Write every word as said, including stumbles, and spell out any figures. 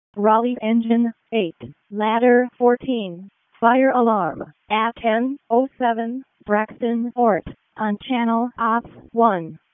Raleigh engine eight, ladder fourteen, fire alarm at ten oh seven Braxton Fort on channel off one.